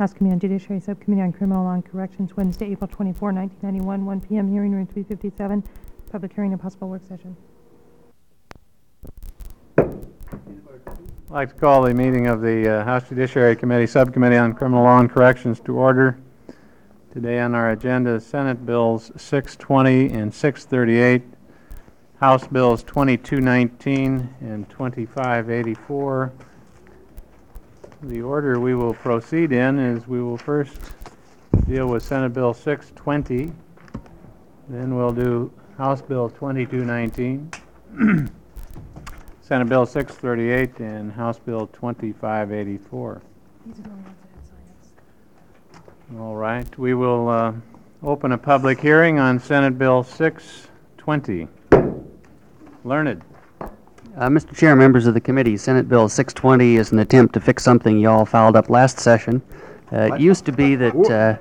House Committee on Judiciary, Subcommittee on Criminal Law and Corrections, Wednesday, April 24, 1991, 1 p.m., hearing room 357, public hearing and possible work session. I'd like to call the meeting of the House Judiciary Committee, Subcommittee on Criminal Law and Corrections to order. Today on our agenda is Senate Bills 620 and 638, House Bills 2219 and 2584. The order we will proceed in is we will first deal with Senate Bill 620, then we'll do House Bill 2219, Senate Bill 638, and House Bill 2584. All right, we will open a public hearing on Senate Bill 620. Learned. Mr. Chair, members of the committee, Senate Bill 620 is an attempt to fix something you all filed up last session. It used to be that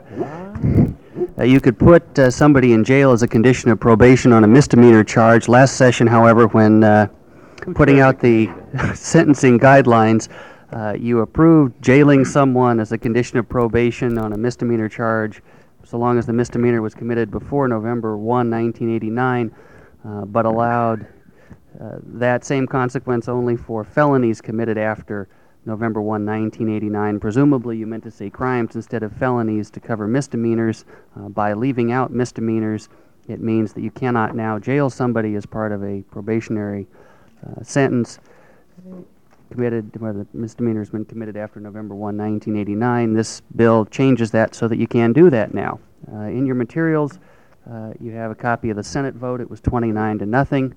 you could put somebody in jail as a condition of probation on a misdemeanor charge. Last session, however, when putting out the sentencing guidelines, you approved jailing someone as a condition of probation on a misdemeanor charge so long as the misdemeanor was committed before November 1, 1989, but allowed that same consequence only for felonies committed after November 1, 1989. Presumably you meant to say crimes instead of felonies to cover misdemeanors. By leaving out misdemeanors, it means that you cannot now jail somebody as part of a probationary sentence committed where the misdemeanor has been committed after November 1, 1989. This bill changes that so that you can do that now. In your materials, you have a copy of the Senate vote. It was 29-0.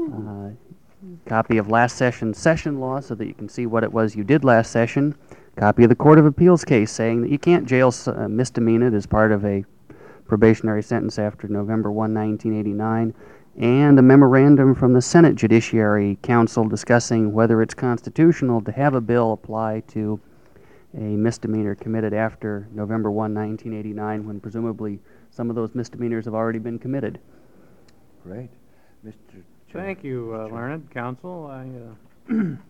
Copy of last session's session law so that you can see what it was you did last session. Copy of the Court of Appeals case saying that you can't jail misdemeanor as part of a probationary sentence after November 1, 1989. And a memorandum from the Senate Judiciary Council discussing whether it's constitutional to have a bill apply to a misdemeanor committed after November 1, 1989, when presumably some of those misdemeanors have already been committed. Great. Mr. Thank you, learned counsel. Can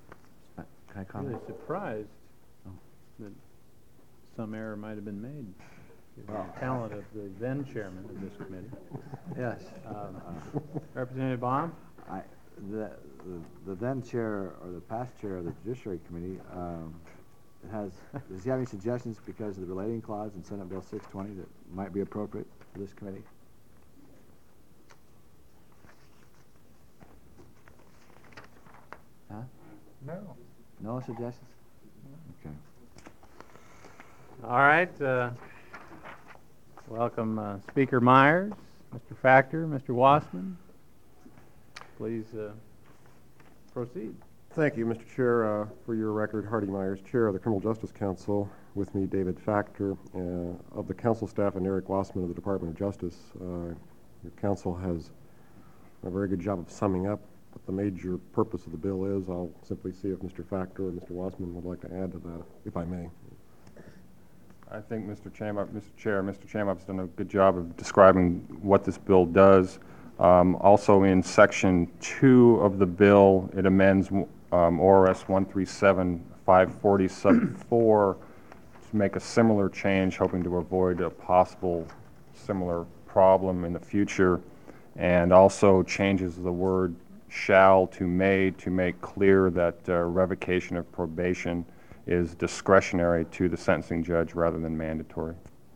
I comment? Really surprised that some error might have been made. The talent of the then chairman of this committee. Yes. Representative Baum? The then chair or the past chair of the Judiciary Committee does he have any suggestions because of the relating clause in Senate Bill 620 that might be appropriate for this committee? Huh? No. No suggestions? Okay. All right. Welcome Speaker Myers, Mr. Factor, Mr. Wassman. Please proceed. Thank you, Mr. Chair. For your record, Hardy Myers, Chair of the Criminal Justice Council. With me, David Factor of the council staff and Eric Wassman of the Department of Justice. Your council has done a very good job of summing up what the major purpose of the bill is. I'll simply see if Mr. Factor or Mr. Wassman would like to add to that, if I may. I think Mr. Chamup's done a good job of describing what this bill does. Also in Section 2 of the bill, it amends ORS 137-540 sub 4 to make a similar change, hoping to avoid a possible similar problem in the future, and also changes the word shall to may to make clear that revocation of probation is discretionary to the sentencing judge rather than mandatory.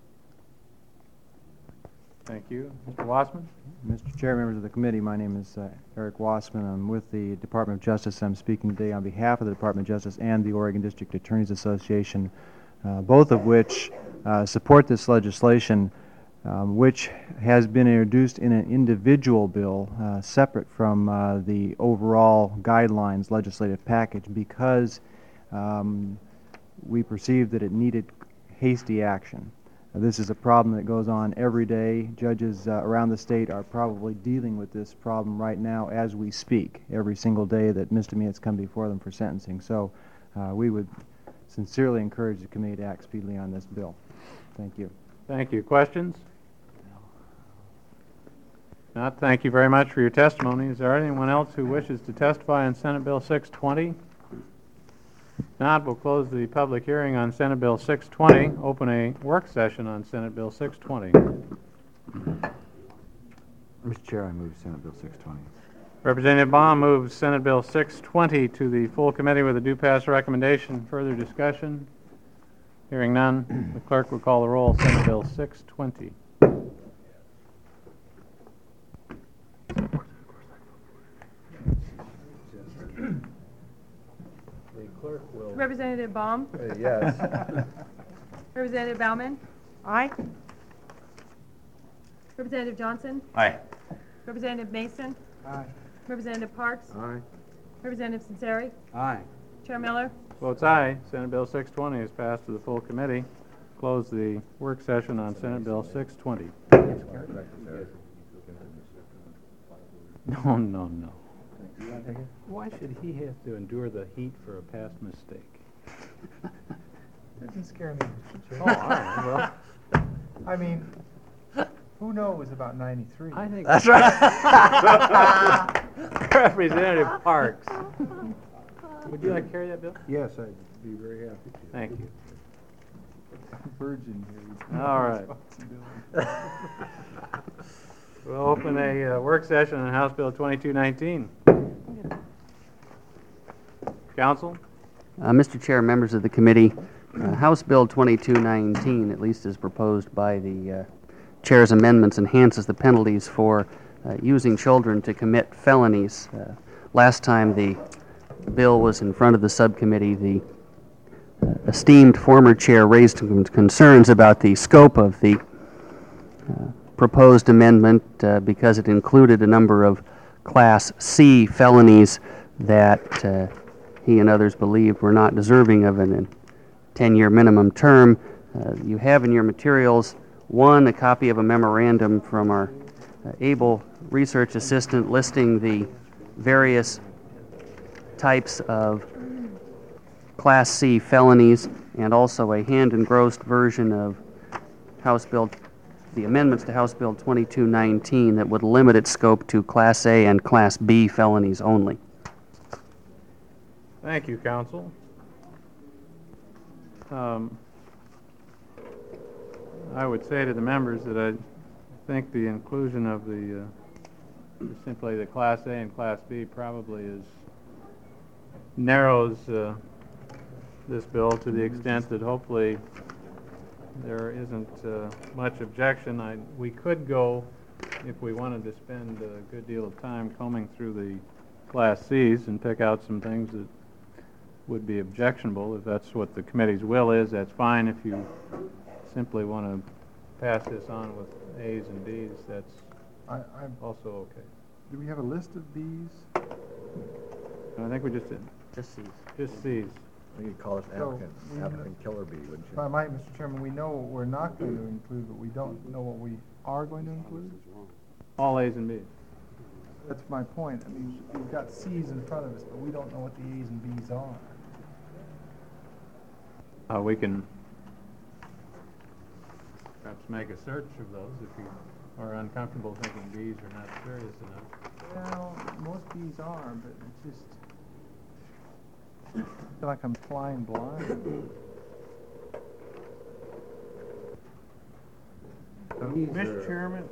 Thank you. Mr. Wassman? Mr. Chair, members of the committee, my name is Eric Wassman. I'm with the Department of Justice. I'm speaking today on behalf of the Department of Justice and the Oregon District Attorneys Association, both of which support this legislation, which has been introduced in an individual bill separate from the overall guidelines legislative package because we perceived that it needed hasty action. This is a problem that goes on every day. Judges around the state are probably dealing with this problem right now as we speak, every single day that misdemeanors come before them for sentencing. So we would sincerely encourage the committee to act speedily on this bill. Thank you. Thank you. Questions? Not. Thank you very much for your testimony. Is there anyone else who wishes to testify on Senate Bill 620? Not, we'll close the public hearing on Senate Bill 620, open a work session on Senate Bill 620. Mr. Chair, I move Senate Bill 620. Representative Baum moves Senate Bill 620 to the full committee with a due pass recommendation. Further discussion? Hearing none, the clerk will call the roll. Senate Bill 620. The clerk will... Representative Baum? Yes. Representative Bauman? Aye. Representative Johnson? Aye. Representative Mason? Aye. Representative Parks? Aye. Representative Censeri? Aye. Chair Miller? Votes aye. Senate Bill 620 is passed to the full committee. Close the work session on Senate Bill 620. No, no, no. Why should he have to endure the heat for a past mistake? Doesn't scare me. Oh, all right, well, I mean, who knows about 93? I think... That's right. Representative Parks. Would you like to carry that bill? Yes, I'd be very happy to. Thank you. I'm virgin here. All right. We'll open a work session on House Bill 2219. Council? Mr. Chair, members of the committee, House Bill 2219, at least as proposed by the Chair's amendments, enhances the penalties for using children to commit felonies. Last time the bill was in front of the subcommittee, the esteemed former chair raised concerns about the scope of the proposed amendment because it included a number of Class C felonies that he and others believed were not deserving of a 10-year minimum term. You have in your materials, one, a copy of a memorandum from our able research assistant listing the various types of Class C felonies, and also a hand-engrossed version of House Bill, the amendments to House Bill 2219 that would limit its scope to Class A and Class B felonies only. Thank you, Council. I would say to the members that I think the inclusion of the simply the Class A and Class B probably narrows this bill to the extent that hopefully there isn't much objection. We could go, if we wanted to spend a good deal of time combing through the Class Cs and pick out some things that would be objectionable. If that's what the committee's will is, that's fine. If you simply want to pass this on with A's and B's, that's also okay. Do we have a list of these? I think we just did. Just C's. Just C's. You could call it applicant killer bee, wouldn't If I might, Mr. Chairman, we know what we're not going to include, but we don't know what we are going to include? All A's and B's. That's my point. I mean, we've got C's in front of us, but we don't know what the A's and B's are. We can perhaps make a search of those if you are uncomfortable thinking B's are not serious enough. Well, most B's are, but it's just... I feel like I'm flying blind. Mr. Chairman,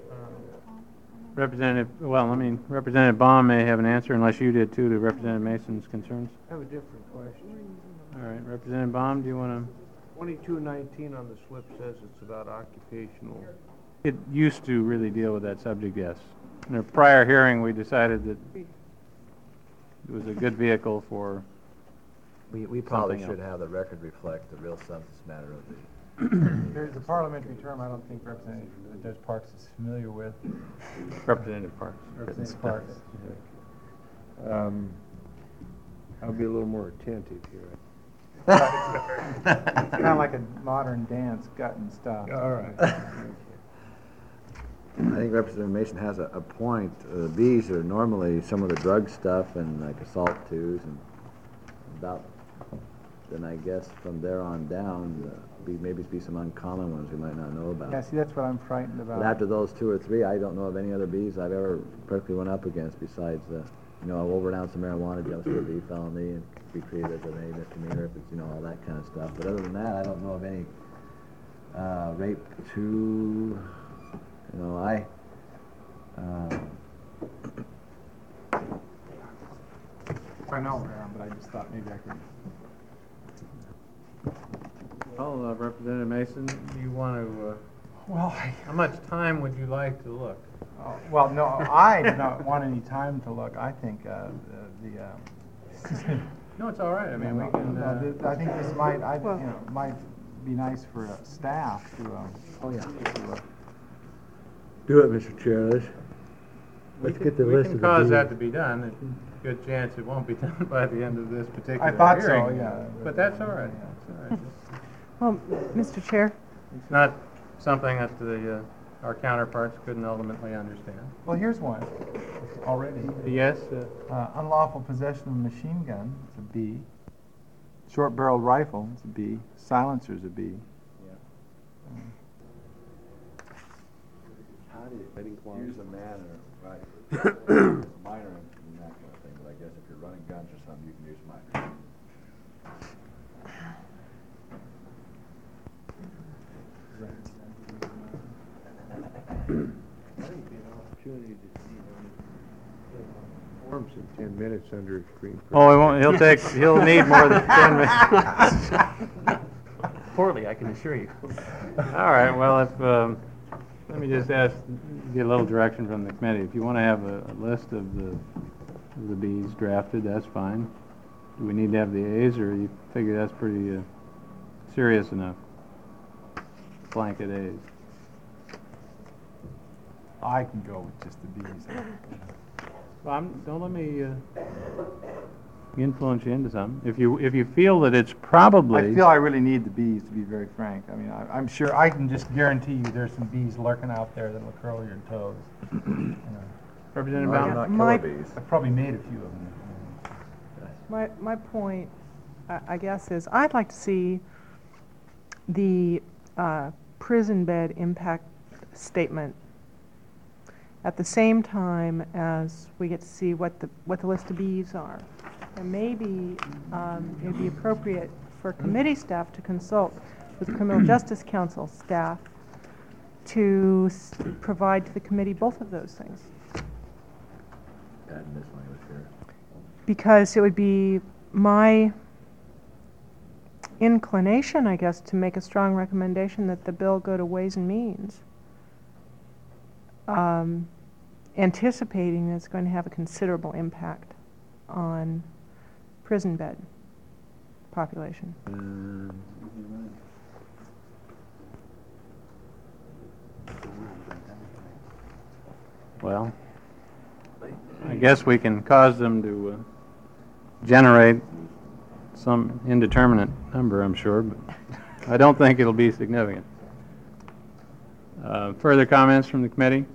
Representative Baum may have an answer, unless you did too, to Representative Mason's concerns. I have a different question. All right, Representative Baum, do you want to? 2219 on the slip says it's about occupational. It used to really deal with that subject, yes. In a prior hearing, we decided that it was a good vehicle for We probably Something should have the record reflect the real substance matter of the... There's a parliamentary term I don't think Representative Judge Parks is familiar with. Representative Parks. Representative Parks. I'll be a little more attentive here. It's kind of like a modern dance, gut and stuff. All right. I think Representative Mason has a point. These are normally some of the drug stuff and like assault twos and about then I guess from there on down, maybe be some uncommon ones we might not know about. Yeah, see, that's what I'm frightened about. But after those 2 or 3, I don't know of any other bees I've ever personally went up against besides overdose of marijuana, jumps to a bee felony, and be treated as a misdemeanor if it's, all that kind of stuff. But other than that, I don't know of any rape to, I know, but I just thought maybe I could. Well, Representative Mason, do you want to, Well, how much time would you like to look? well, no, I do not want any time to look. I think No, it's all right. I mean, we can, I think this might, might be nice for staff to. Oh yeah. Do it, Mr. Chair. Let's get the we list can of the cause bees. that to be done. There's a good chance it won't be done by the end of this particular I thought so, hearing. yeah. But that's all right. That's all right. Well, Mr. Chair, It's not something that our counterparts couldn't ultimately understand. Well, here's one already. Yes? Unlawful possession of a machine gun, it's a B. Short-barreled rifle, it's a B. Silencer's a B. How do you use a manner, right? Minor and that kind of thing, but I guess if you're running guns or something, you can use minor. Forms in 10 minutes under a screen. Oh, he won't, he'll need more than 10 minutes. Poorly, I can assure you. All right, well, let me just get a little direction from the committee. If you want to have a list of the Bs drafted, that's fine. Do we need to have the As, or you figure that's pretty serious enough? Blanket As. I can go with just the Bs. Well, don't let me influence you into something. If you feel that it's probably... I feel I really need the bees, to be very frank. I mean, I'm sure, I can just guarantee you there's some bees lurking out there that'll curl your toes. Representative Well, Bowden? not killer bees. I've probably made a few of them. My point, I guess, is I'd like to see the prison bed impact statement at the same time as we get to see what the list of bees are. And maybe it would be appropriate for committee staff to consult with Criminal Justice Council staff to provide to the committee both of those things. Add this language here. Because it would be my inclination, I guess, to make a strong recommendation that the bill go to Ways and Means, anticipating that it's going to have a considerable impact on prison bed population. Well, I guess we can cause them to generate some indeterminate number, I'm sure, but I don't think it'll be significant. Further comments from the committee?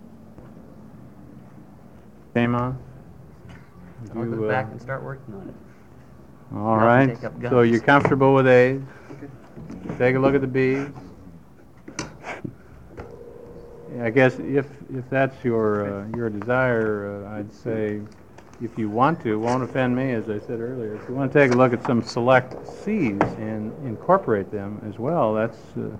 Shema? I'll go back and start working on it. All I'll right, take up so guns. you're comfortable with A's? Take a look at the B's. I guess if that's your desire, I'd say, if you want to, it won't offend me, as I said earlier. If you want to take a look at some select C's and incorporate them as well, that's... Mr.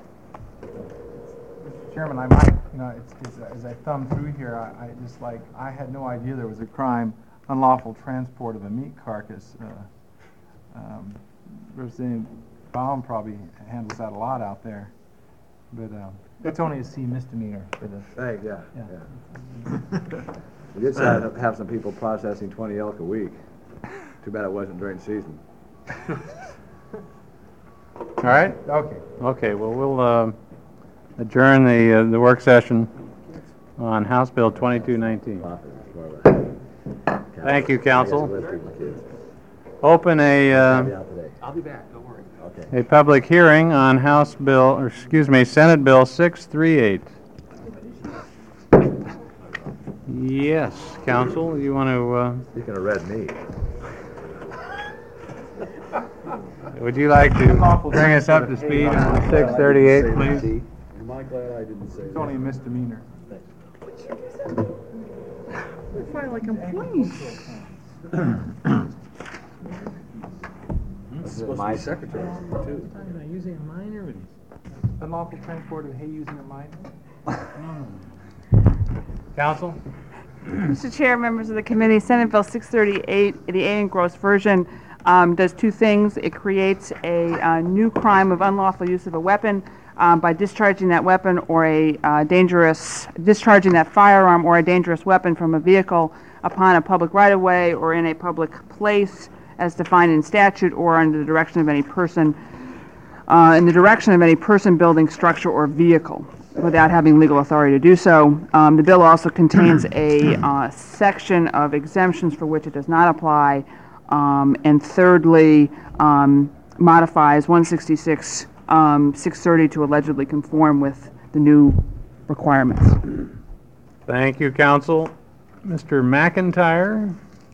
Chairman, I might, as I thumb through here, I had no idea there was a crime, unlawful transport of a meat carcass. Representative Baum probably handles that a lot out there, but it's only a C misdemeanor for this. Hey, yeah. We did have some people processing 20 elk a week. Too bad it wasn't during season. All right? Okay. Okay, well, we'll adjourn the work session on House Bill 2219. Thank you, council. Open I'll be back, don't worry. a public hearing on House Bill, or excuse me, Senate Bill 638. Yes, council, you want to... Speaking of red meat. Would you like to bring us up to speed on 638, please? Am I glad I didn't say It's only a misdemeanor. File a complaint. My secretary, too. Using a minor? Unlawful transport of hay using a minor? Counsel? Mr. Chair, members of the committee, Senate Bill 638, the A engrossed version, does two things. It creates a new crime of unlawful use of a weapon by discharging that weapon or discharging that firearm or a dangerous weapon from a vehicle upon a public right-of-way or in a public place as defined in statute or under the direction of any person, building, structure, or vehicle without having legal authority to do so. The bill also contains a section of exemptions for which it does not apply, and thirdly, modifies 166 630 to allegedly conform with the new requirements. Thank you, counsel. Mr. McIntyre?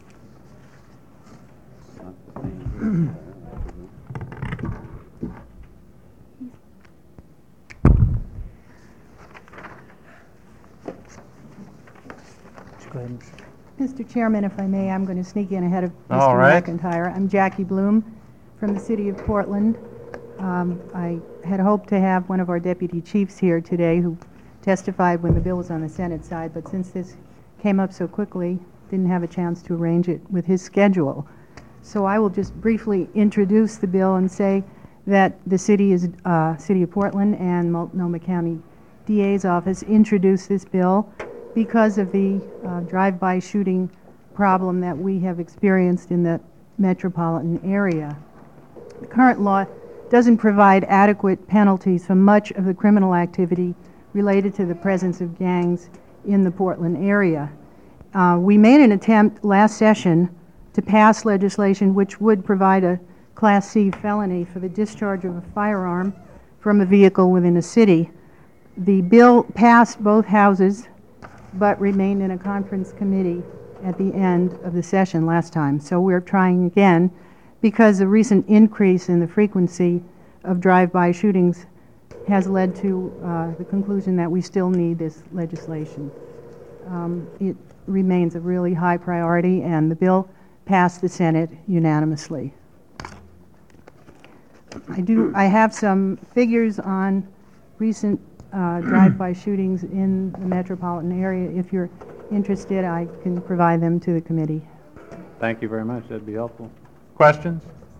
Mr. Chairman, if I may, I'm going to sneak in ahead of All Mr. right. McIntyre. I'm Jackie Bloom from the city of Portland. I had hoped to have one of our deputy chiefs here today who testified when the bill was on the Senate side, but since this came up so quickly, didn't have a chance to arrange it with his schedule. So I will just briefly introduce the bill and say that the city of Portland and Multnomah County DA's office introduced this bill because of the drive-by shooting problem that we have experienced in the metropolitan area. The current law doesn't provide adequate penalties for much of the criminal activity related to the presence of gangs in the Portland area. We made an attempt last session to pass legislation which would provide a Class C felony for the discharge of a firearm from a vehicle within a city. The bill passed both houses but remained in a conference committee at the end of the session last time. So we're trying again because the recent increase in the frequency of drive-by shootings has led to the conclusion that we still need this legislation. It remains a really high priority, and the bill passed the Senate unanimously. I have some figures on recent drive-by shootings in the metropolitan area. If you're interested, I can provide them to the committee. Thank you very much. That'd be helpful. Questions?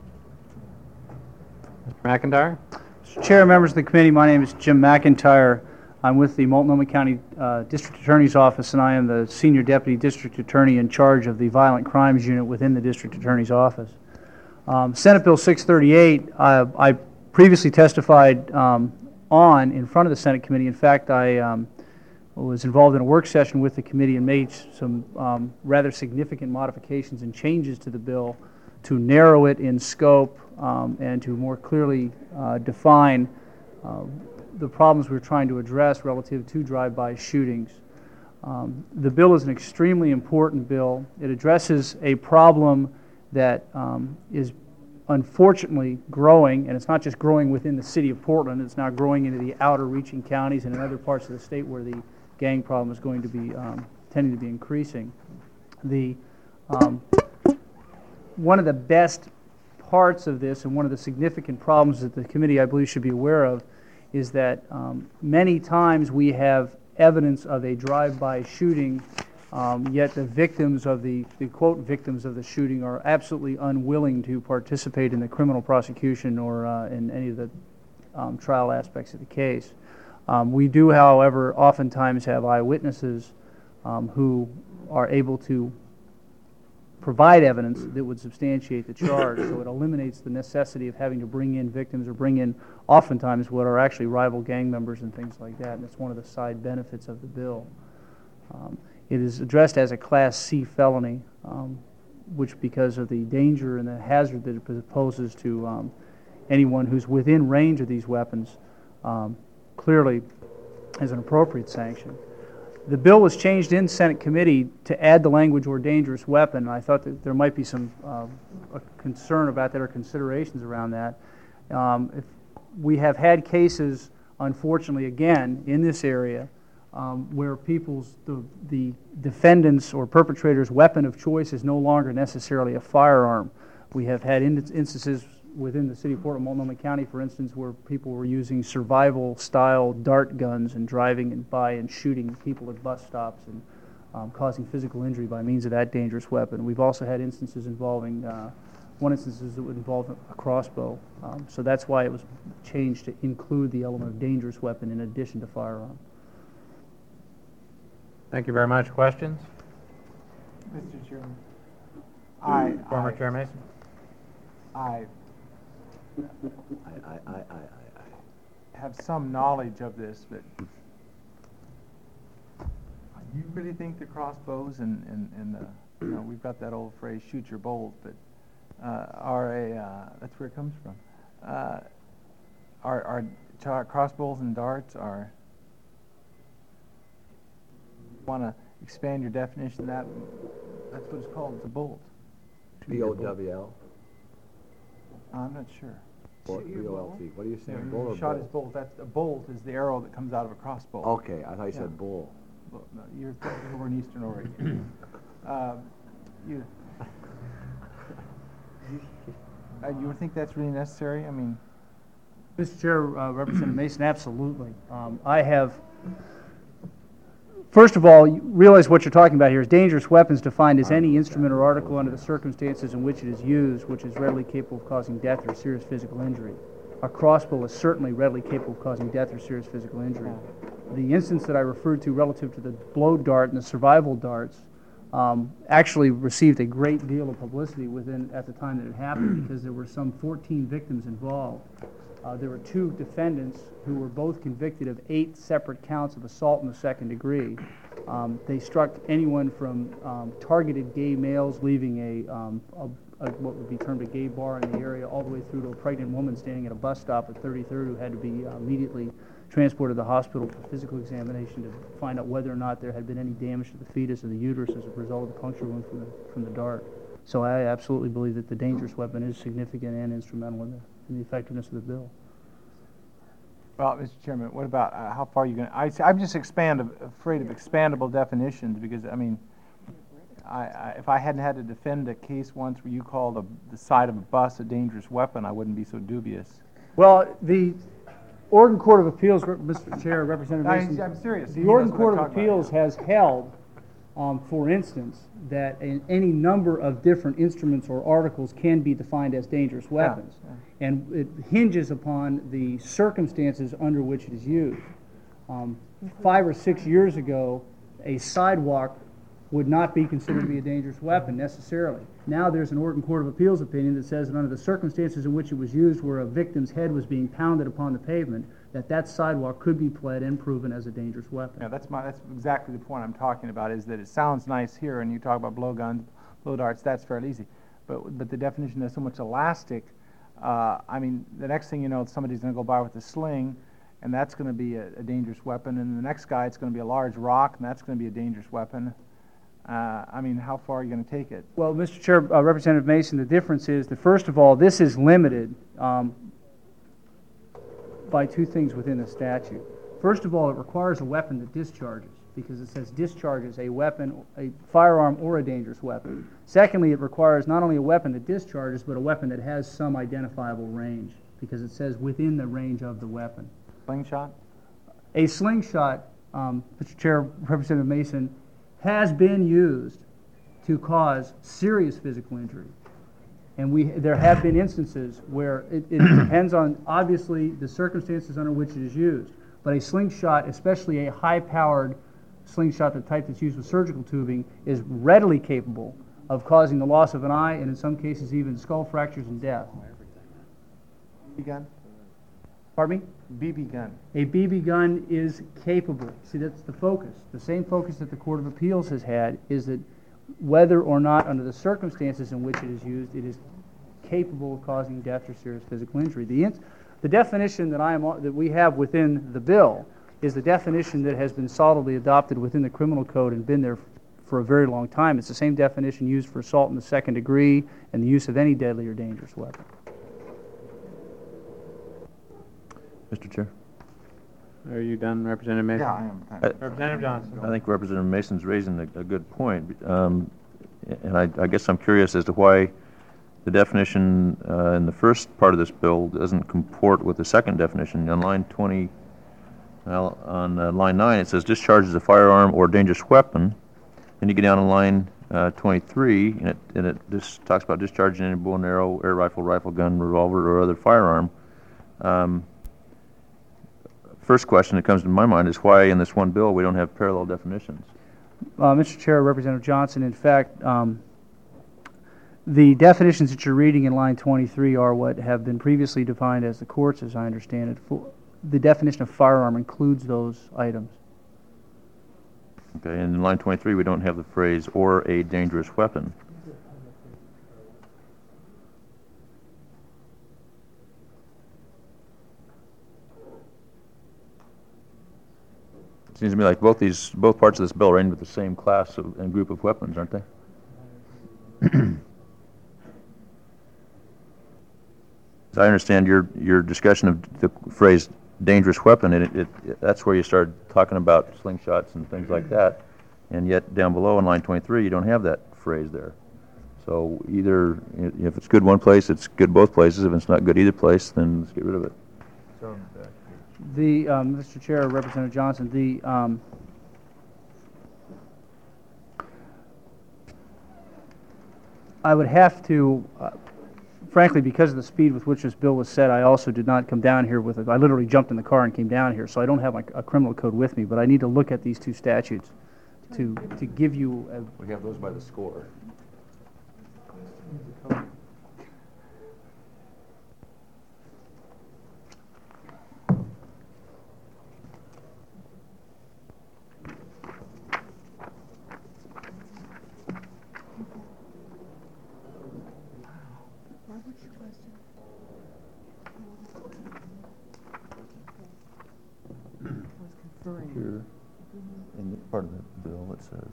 Mr. McIntyre? Mr. Chair, members of the committee, my name is Jim McIntyre. I'm with the Multnomah County District Attorney's Office, and I am the Senior Deputy District Attorney in charge of the Violent Crimes Unit within the District Attorney's Office. Senate Bill 638, I previously testified on in front of the Senate committee. In fact, I was involved in a work session with the committee and made some rather significant modifications and changes to the bill to narrow it in scope and to more clearly define the problems we're trying to address relative to drive-by shootings. The bill is an extremely important bill. It addresses a problem that is unfortunately growing, and it's not just growing within the city of Portland, it's now growing into the outer reaching counties and in other parts of the state where the gang problem is going to be tending to be increasing. One of the best parts of this, and one of the significant problems that the committee, I believe, should be aware of, is that many times we have evidence of a drive-by shooting, yet the victims of the quote victims of the shooting are absolutely unwilling to participate in the criminal prosecution or in any of the trial aspects of the case. We do, however, oftentimes have eyewitnesses who are able to provide evidence that would substantiate the charge, so it eliminates the necessity of having to bring in victims or bring in oftentimes what are actually rival gang members and things like that, and it's one of the side benefits of the bill. It is addressed as a Class C felony, which because of the danger and the hazard that it poses to anyone who's within range of these weapons, clearly is an appropriate sanction. The bill was changed in Senate committee to add the language "or dangerous weapon." I thought that there might be some concern about that or considerations around that. If we have had cases, unfortunately, again, in this area, where the defendant's or perpetrator's weapon of choice is no longer necessarily a firearm. We have had instances within the city of Portland, Multnomah County, for instance, where people were using survival-style dart guns and driving by and shooting people at bus stops and causing physical injury by means of that dangerous weapon. We've also had instances involving, one instance that would involve a crossbow. So that's why it was changed to include the element of dangerous weapon in addition to firearm. Thank you very much. Questions? Mr. Chairman, Former Chair Mason? I have some knowledge of this, but you really think the crossbows and the, we've got that old phrase, shoot your bolt, but that's where it comes from. Are crossbows and darts are, want to expand your definition of that? That's what it's called, it's a bolt. B-O-W-L? I'm not sure. B-O-L-T. What are you saying? Yeah, Bull or shot bull? his bolt. That's a bolt is the arrow that comes out of a crossbow. Okay, I thought you said bull. Well, no, you're thinking over in Eastern Oregon. You would think that's really necessary? I mean, Mr. Chair, Representative Mason, absolutely. I have, first of all, you realize what you're talking about here is dangerous weapons defined as any instrument or article under the circumstances in which it is used, which is readily capable of causing death or serious physical injury. A crossbow is certainly readily capable of causing death or serious physical injury. The instance that I referred to relative to the blow dart and the survival darts actually received a great deal of publicity at the time that it happened, because there were some 14 victims involved. There were 2 defendants who were both convicted of 8 separate counts of assault in the second degree. They struck anyone from targeted gay males leaving what would be termed a gay bar in the area, all the way through to a pregnant woman standing at a bus stop at 33rd who had to be immediately transported to the hospital for physical examination to find out whether or not there had been any damage to the fetus or the uterus as a result of the puncture wound from the dart. So I absolutely believe that the dangerous weapon is significant and instrumental in the effectiveness of the bill. well, Mr. Chairman, what about how far are you going to? I'm just afraid of expandable definitions, because I mean, if I hadn't had to defend a case once where you called the side of a bus a dangerous weapon, I wouldn't be so dubious. Well, the Oregon Court of Appeals, Mr. Chair, Representative Mason, I'm serious. the Oregon Court of Appeals has held, for instance, that any number of different instruments or articles can be defined as dangerous weapons. Yeah. And it hinges upon the circumstances under which it is used. 5 or 6 years ago, a sidewalk would not be considered to be a dangerous weapon necessarily. Now there's an Oregon Court of Appeals opinion that says that under the circumstances in which it was used, where a victim's head was being pounded upon the pavement, that sidewalk could be pled and proven as a dangerous weapon. Yeah, that's exactly the point I'm talking about, is that it sounds nice here, and you talk about blow guns, blow darts, that's fairly easy. But the definition is so much elastic. I mean, the next thing you know, somebody's going to go by with a sling, and that's going to be a dangerous weapon. And the next guy, it's going to be a large rock, and that's going to be a dangerous weapon. I mean, how far are you going to take it? Well, Mr. Chair, Representative Mason, the difference is that, first of all, this is limited by 2 things within the statute. First of all, it requires a weapon that discharges, because it says discharges a weapon, a firearm or a dangerous weapon. Secondly, it requires not only a weapon that discharges, but a weapon that has some identifiable range, because it says within the range of the weapon. Slingshot? A slingshot, Mr. Chair, Representative Mason, has been used to cause serious physical injury. And there have been instances where it depends on, obviously, the circumstances under which it is used. But a slingshot, especially a high-powered slingshot, the type that's used with surgical tubing, is readily capable of causing the loss of an eye, and in some cases even skull fractures and death. BB gun? Pardon me? BB gun. A BB gun is capable. See, that's the focus. The same focus that the Court of Appeals has had is that whether or not, under the circumstances in which it is used, it is capable of causing death or serious physical injury. The definition that we have within the bill is the definition that has been solidly adopted within the criminal code and been there for a very long time. It's the same definition used for assault in the second degree and the use of any deadly or dangerous weapon. Mr. Chair. Are you done, Representative Mason? Yeah, I am. Representative Johnson. I think Representative Mason's raising a good point. And I guess I'm curious as to why the definition in the first part of this bill doesn't comport with the second definition. On line 20, on line 9, it says discharges a firearm or dangerous weapon. Then you get down to line 23, and it just talks about discharging any bow and arrow, air rifle, rifle gun, revolver, or other firearm. First question that comes to my mind is why in this one bill we don't have parallel definitions. Mr. Chair, Representative Johnson, in fact, the definitions that you're reading in line 23 are what have been previously defined as the courts, as I understand it. The definition of firearm includes those items. Okay, and in line 23 we don't have the phrase or a dangerous weapon. It seems to me like both parts of this bill are aimed at the same class and group of weapons, aren't they? As I understand your discussion of the phrase dangerous weapon, that's where you start talking about slingshots and things like that, and yet down below in line 23 you don't have that phrase there. So either if it's good one place, it's good both places. If it's not good either place, then let's get rid of it. Mr. Chair, Representative Johnson, I would have to, frankly, because of the speed with which this bill was set, I also did not come down here with it. I literally jumped in the car and came down here, so I don't have a criminal code with me, but I need to look at these two statutes to give you a... We have those by the score. Here, in the part of the bill, it says,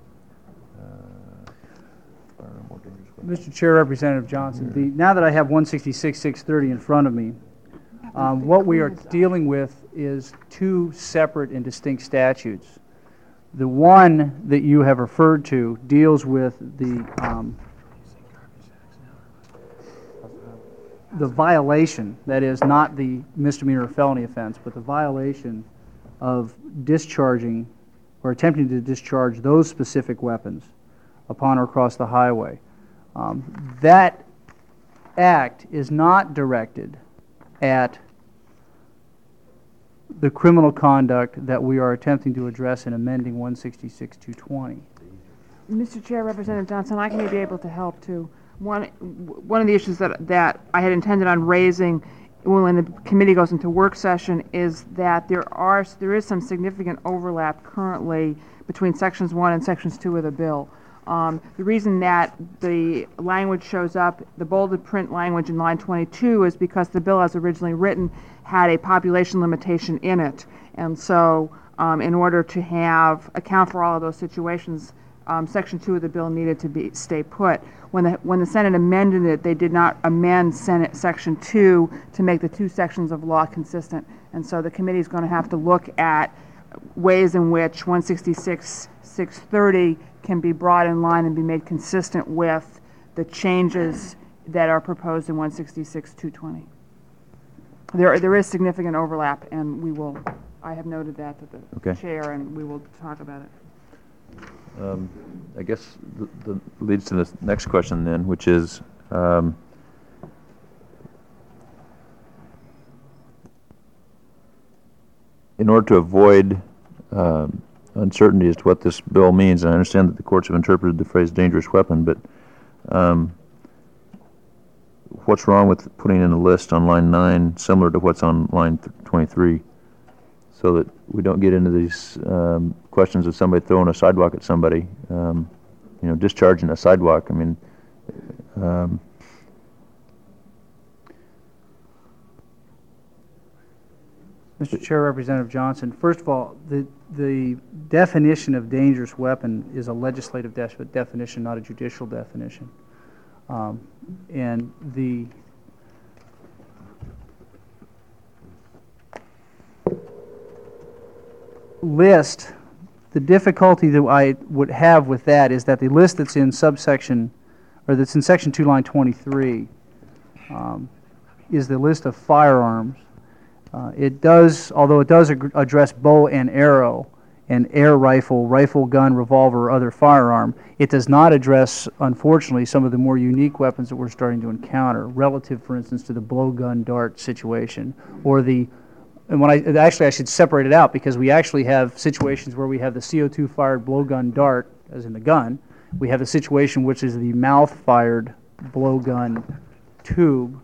firearm or dangerous weapon. Mr. Chair, Representative Johnson, now that I have 166-630 in front of me, what we are dealing with is two separate and distinct statutes. The one that you have referred to deals with the violation, that is not the misdemeanor or felony offense, but the violation of discharging or attempting to discharge those specific weapons upon or across the highway. That act is not directed at the criminal conduct that we are attempting to address in amending 166-220. Mr. Chair, Representative Johnson, I may be able to help too. One of the issues that I had intended on raising when the committee goes into work session is that there is some significant overlap currently between sections 1 and sections 2 of the bill. The reason that the language shows up, the bolded print language in line 22, is because the bill as originally written had a population limitation in it. And so in order to account for all of those situations, section 2 of the bill needed to stay put. When the Senate amended it, they did not amend Senate section 2 to make the two sections of law consistent. And so the committee is going to have to look at ways in which 166-630 can be brought in line and be made consistent with the changes that are proposed in 166-220. There is significant overlap, and I have noted that to the chair, and we will talk about it. I guess that leads to the next question then, which is, in order to avoid uncertainty as to what this bill means, and I understand that the courts have interpreted the phrase dangerous weapon, but what's wrong with putting in a list on line 9 similar to what's on line 23? So that we don't get into these questions of somebody throwing a sidewalk at somebody, discharging a sidewalk. I mean, Mr. Chair, Representative Johnson, first of all, the definition of dangerous weapon is a legislative definition, not a judicial definition. And the list, the difficulty that I would have with that is that the list that's in subsection, or that's in section 2, line 23, is the list of firearms. It does, although it does address bow and arrow, and air rifle, rifle, gun, revolver, or other firearm, it does not address, unfortunately, some of the more unique weapons that we're starting to encounter, relative, for instance, to the blowgun dart situation, or the, and when I should separate it out, because we actually have situations where we have the CO2 fired blowgun dart, as in the gun. We have a situation which is the mouth fired blowgun tube.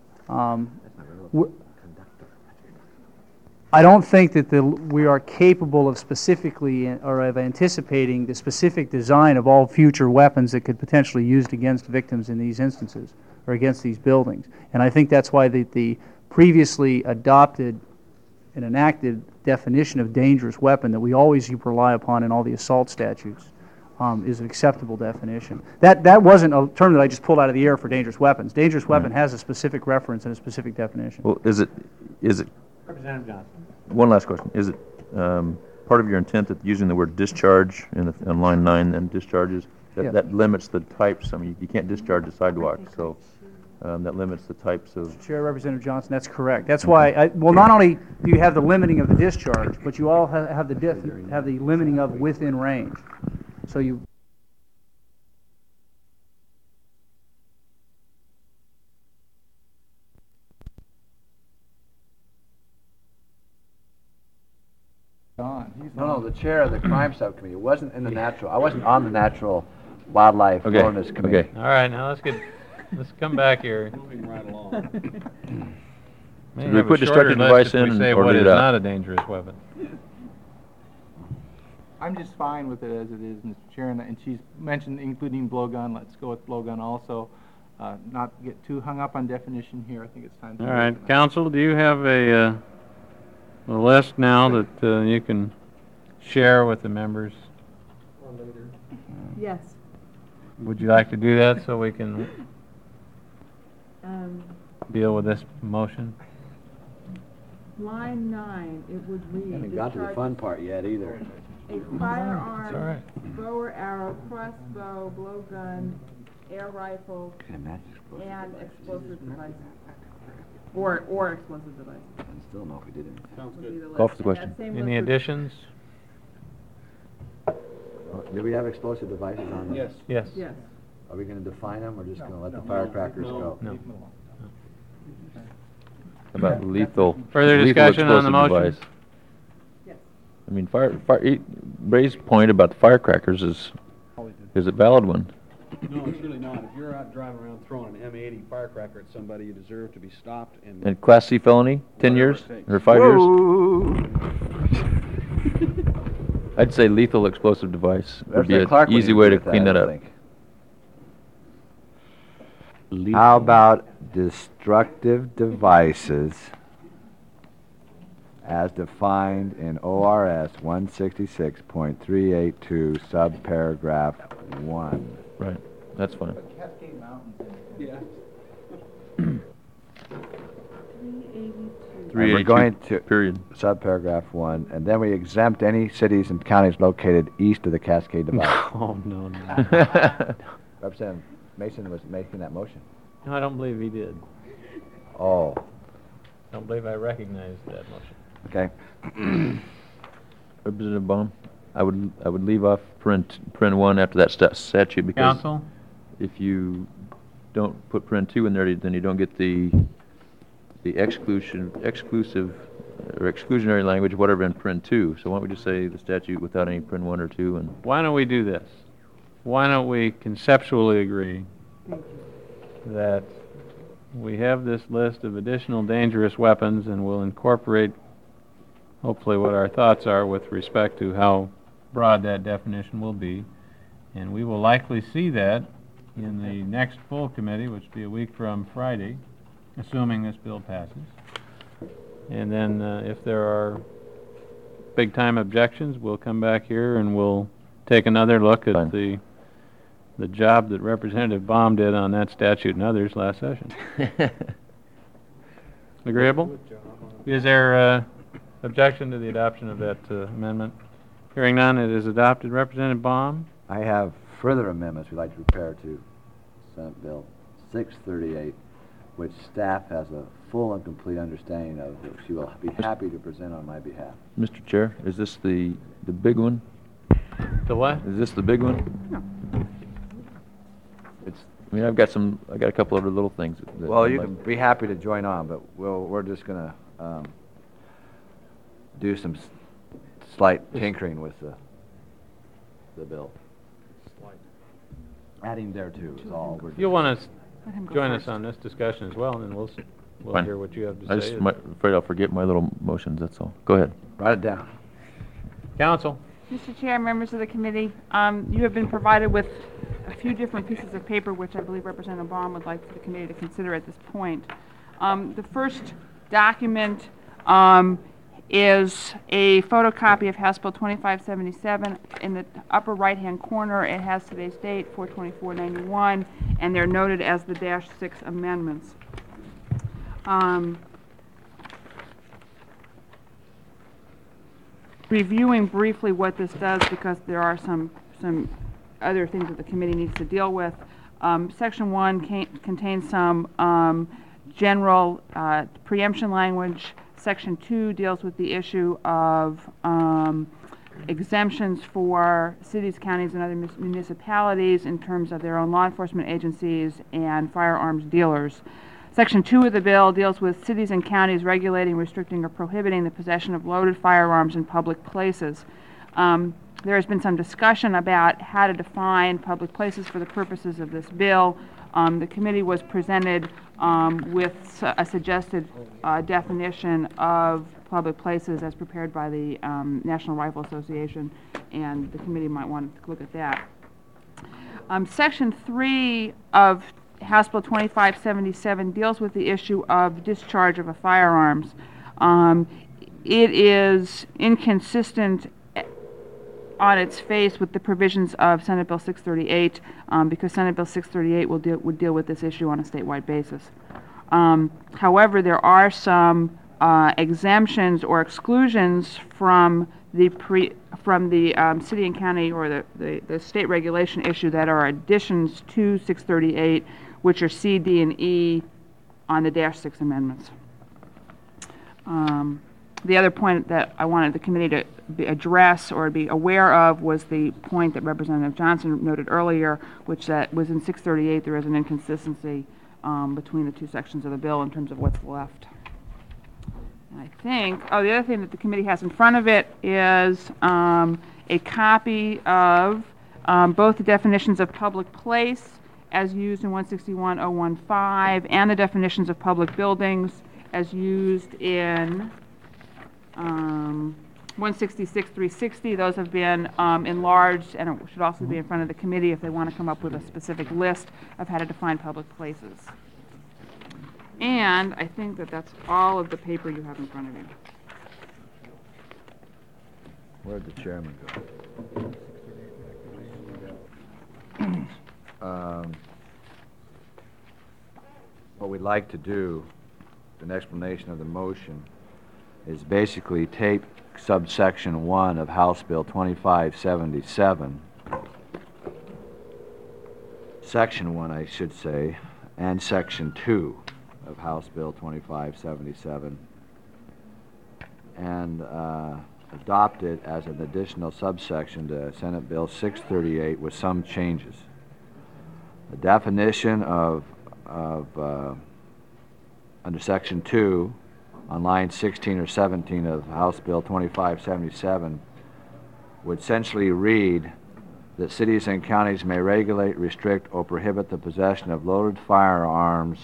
I don't think that we are capable of specifically or of anticipating the specific design of all future weapons that could potentially be used against victims in these instances or against these buildings. And I think that's why the previously adopted and enacted definition of dangerous weapon that we always rely upon in all the assault statutes is an acceptable definition. That wasn't a term that I just pulled out of the air for dangerous weapons. Dangerous weapon has a specific reference and a specific definition. Well, is it Representative Johnson. one last question. Is it part of your intent that using the word discharge on line 9 and discharges, that limits the types? I mean, you can't discharge a sidewalk, so that limits the types of... Chair, Representative Johnson, that's correct. That's why, well, not only do you have the limiting of the discharge, but you all have the limiting of within range. So you... No, the chair of the crime subcommittee. It wasn't in the natural. I wasn't on the natural wildlife wilderness committee. Okay. All right, now let's come back here. Moving right along. Should we put destructive device in and say or what leave is it out? not a dangerous weapon. I'm just fine with it as it is, Mr. Chair, and she's mentioned including blowgun. Let's go with blowgun also. Not get too hung up on definition here. I think it's time to... All right, council, do you have a list now that you can share with the members? Yes. Would you like to do that so we can deal with this motion? Line 9, it would read... Haven't got to the fun part yet either. A firearm, It's all right. bow or arrow, crossbow, blowgun, air rifle, and explosive device. Or explosive device. I still don't know if we did it. Would be the Call list. for the And question. that same Any list would- additions? Do we have explosive devices on there? Yes. Yes. Are we going to define them or just going to let the firecrackers go? No. About lethal... Further lethal discussion on the explosive motion? device. I mean, Ray's point about the firecrackers is a valid one. No, it's really not. If you're out driving around throwing an M80 firecracker at somebody, you deserve to be stopped and... And Class C felony, 10 years or 5 years? I'd say lethal explosive device would be an easy way to clean that up. How about destructive devices as defined in ORS 166.382 subparagraph 1? Right, that's fine. Cascade Mountains. Yeah. 382. And we're going to period. subparagraph 1, and then we exempt any cities and counties located east of the Cascade Divide. Oh, no. Representative Mason was making that motion. No, I don't believe he did. Oh, I don't believe I recognized that motion. okay. Representative Baum, I would leave off paren 1 after that statute because Council? if you don't put paren 2 in there, then you don't get the exclusive or exclusionary language, whatever, in paren 2. So why don't we just say the statute without any paren 1 or 2? And Why don't we do this? Why don't we conceptually agree that we have this list of additional dangerous weapons and we'll incorporate hopefully what our thoughts are with respect to how broad that definition will be. And we will likely see that in the next full committee, which will be a week from Friday, assuming this bill passes. And then if there are big-time objections, we'll come back here and we'll take another look at the job that Representative Baum did on that statute and others last session. Agreeable? Is there objection to the adoption of that amendment? Hearing none, it is adopted. Representative Baum? I have further amendments we'd like to prepare to Senate Bill 638, which staff has a full and complete understanding of, that she will be happy to present on my behalf. Mr. Chair, is this the big one? The what? Is this the big one? No. I mean, I got a couple other little things. Well, you can be happy to join on, but we're just going to do some slight tinkering with the bill. Adding thereto is all we're doing. You'll want to join us on this discussion as well, and then we'll Fine. hear what you have to I say. just afraid I'll forget my little motions, that's all. Go ahead. Write it down. Council? Mr. Chair, members of the committee, you have been provided with a few different pieces of paper which I believe Representative Baum would like for the committee to consider at this point. The first document is a photocopy of House Bill 2577. In the upper right-hand corner, it has today's date, 4/24/91, and they're noted as the -6 amendments. Reviewing briefly what this does, because there are some other things that the committee needs to deal with. Section 1 contains some general preemption language. Section 2 deals with the issue of exemptions for cities, counties, and other municipalities in terms of their own law enforcement agencies and firearms dealers. Section 2 of the bill deals with cities and counties regulating, restricting, or prohibiting the possession of loaded firearms in public places. There has been some discussion about how to define public places for the purposes of this bill. The committee was presented with a suggested definition of public places as prepared by the National Rifle Association, and the committee might want to look at that. Section 3 of House Bill 2577 deals with the issue of discharge of a firearms. It is inconsistent on its face with the provisions of Senate Bill 638 because Senate Bill 638 would deal with this issue on a statewide basis. However, there are some exemptions or exclusions from the city and county or the state regulation issue that are additions to 638, which are C, D, and E on the -6 amendments. The other point that I wanted the committee to address or be aware of was the point that Representative Johnson noted earlier, which that was in 638 there is an inconsistency between the two sections of the bill in terms of what's left. And I think, the other thing that the committee has in front of it is a copy of both the definitions of public place as used in 161.015 and the definitions of public buildings as used in 166.360. Those have been enlarged, and it should also be in front of the committee if they want to come up with a specific list of how to define public places. And I think that that's all of the paper you have in front of you. Where'd the chairman go? What we'd like to do, an explanation of the motion, is basically take subsection 1 of House Bill 2577, section 1 I should say, and section 2 of House Bill 2577, and adopt it as an additional subsection to Senate Bill 638 with some changes. The definition of under section 2 on line 16 or 17 of House Bill 2577 would essentially read that cities and counties may regulate, restrict, or prohibit the possession of loaded firearms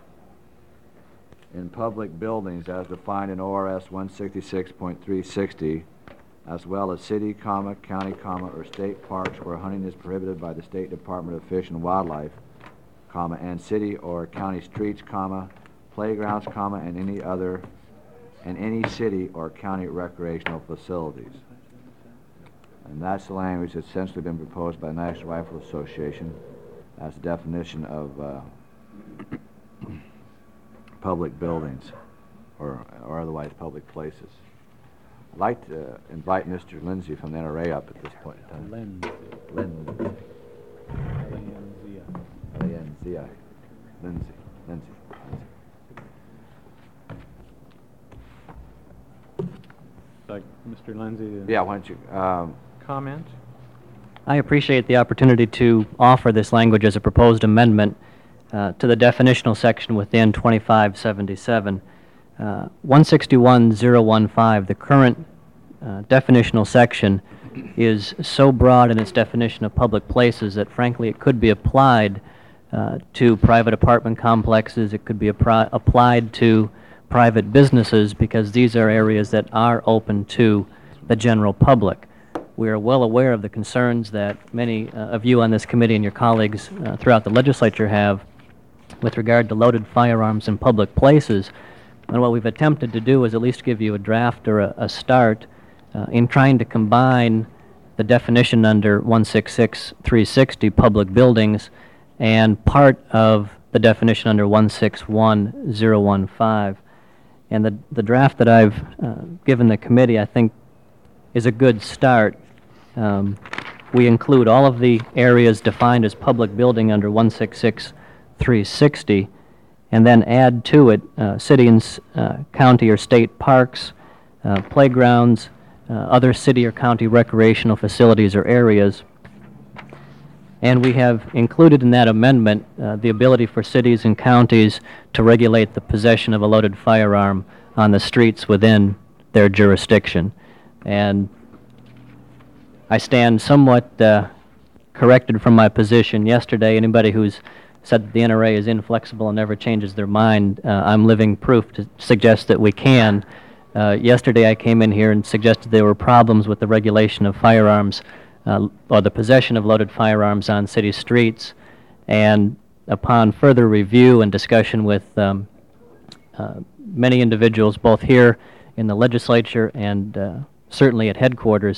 in public buildings as defined in ORS 166.360, as well as city, county, or state parks where hunting is prohibited by the State Department of Fish and Wildlife, and city or county streets, playgrounds, and any other and any city or county recreational facilities. And that's the language that's essentially been proposed by the National Rifle Association as a definition of public buildings or otherwise public places. I'd like to invite Mr. Lindsay from the NRA up at this point in time. Lindsay. Like Mr. Lindsay to Yeah, why don't you, comment? I appreciate the opportunity to offer this language as a proposed amendment to the definitional section within 2577. 161.015, the current definitional section, is so broad in its definition of public places that frankly it could be applied to private apartment complexes, it could be applied to private businesses, because these are areas that are open to the general public. We are well aware of the concerns that many of you on this committee and your colleagues throughout the legislature have with regard to loaded firearms in public places. And what we've attempted to do is at least give you a draft or a start in trying to combine the definition under 166.360, public buildings, and part of the definition under 161.015. And the draft that I've given the committee, I think, is a good start. We include all of the areas defined as public building under 166.360, and then add to it city and county or state parks, playgrounds, other city or county recreational facilities or areas. And we have included in that amendment the ability for cities and counties to regulate the possession of a loaded firearm on the streets within their jurisdiction. And I stand somewhat corrected from my position yesterday. Anybody who's said that the NRA is inflexible and never changes their mind, I'm living proof to suggest that we can. Yesterday I came in here and suggested there were problems with the regulation of firearms or the possession of loaded firearms on city streets, and upon further review and discussion with many individuals both here in the legislature and certainly at headquarters,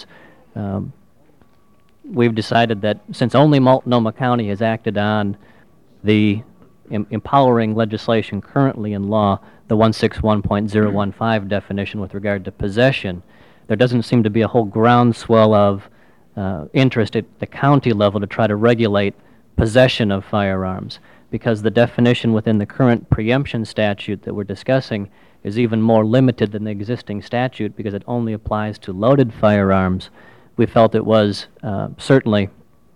we've decided that since only Multnomah County has acted on the empowering legislation currently in law, the 161.015 definition with regard to possession, there doesn't seem to be a whole groundswell of interest at the county level to try to regulate possession of firearms, because the definition within the current preemption statute that we're discussing is even more limited than the existing statute because it only applies to loaded firearms. We felt it was certainly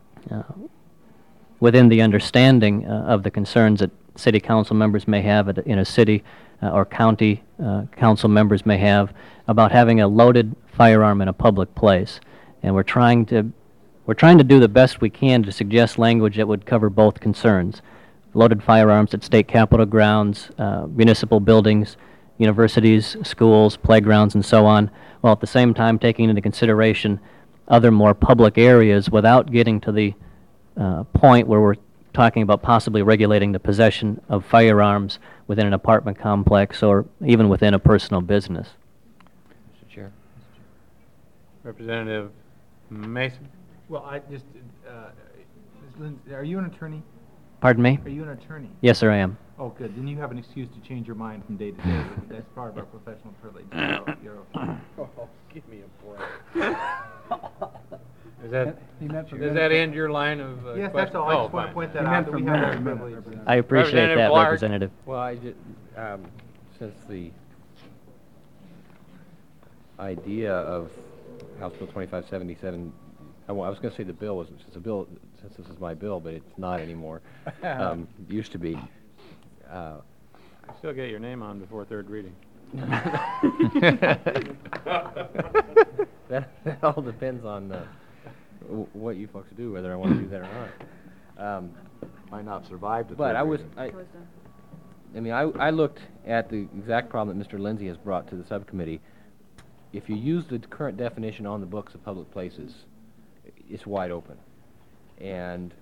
within the understanding of the concerns that city council members may have in a city or county council members may have about having a loaded firearm in a public place. And we're trying to do the best we can to suggest language that would cover both concerns: loaded firearms at state capitol grounds, municipal buildings, universities, schools, playgrounds, and so on, while at the same time taking into consideration other more public areas without getting to the point where we're talking about possibly regulating the possession of firearms within an apartment complex or even within a personal business. Mr. Chair. Representative Mason. Well, Ms. Lindsay, are you an attorney? Pardon me? Are you an attorney? Yes, sir, I am. Oh, good. Then you have an excuse to change your mind from day to day. That's part of our professional privilege. You're okay. Oh, give me a break. Does that end your line of yes, that's all. I just want to point that out that we have that privilege. I appreciate that, Representative. Well, I just, since the idea of House Bill 2577, I was going to say the bill was, since this is my bill, but it's not anymore. It used to be. You still get your name on before third reading. That all depends on what you folks do, whether I want to do that or not. Might not survive the But third reading. I looked at the exact problem that Mr. Lindsay has brought to the subcommittee. If you use the current definition on the books of public places, it's wide open. And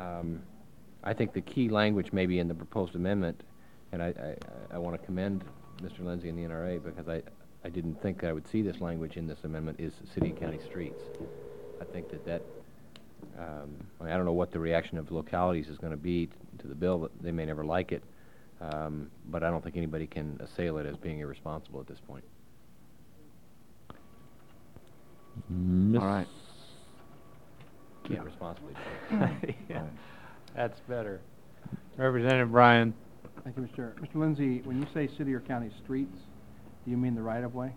I think the key language may be in the proposed amendment, and I want to commend Mr. Lindsay and the NRA, because I didn't think I would see this language in this amendment, is city and county streets. I think that I mean, I don't know what the reaction of localities is going to be to the bill, but they may never like it. But I don't think anybody can assail it as being irresponsible at this point. Miss- All right. Can't responsibly. Yeah, that's better. Representative Bryan. Thank you, Mr. Chair. Mr. Lindsay, when you say city or county streets, do you mean the right-of-way?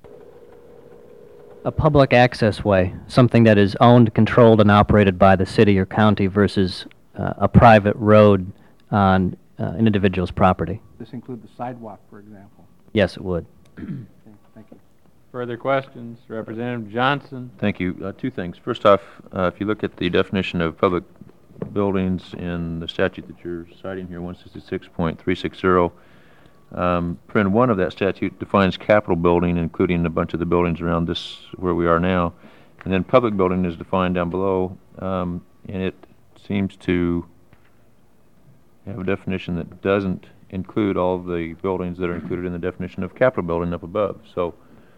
A public access way, something that is owned, controlled, and operated by the city or county versus a private road on an individual's property. This include the sidewalk, for example? Yes, it would. Okay, thank you. Further questions? Representative Johnson. Thank you. Two things. First off, if you look at the definition of public buildings in the statute that you're citing here, 166.360, Paren 1 of that statute defines Capitol building, including a bunch of the buildings around this, where we are now. And then public building is defined down below, and it seems to have a definition that doesn't include all of the buildings that are included in the definition of Capitol building up above. So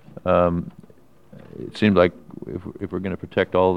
it seems like if we're going to protect all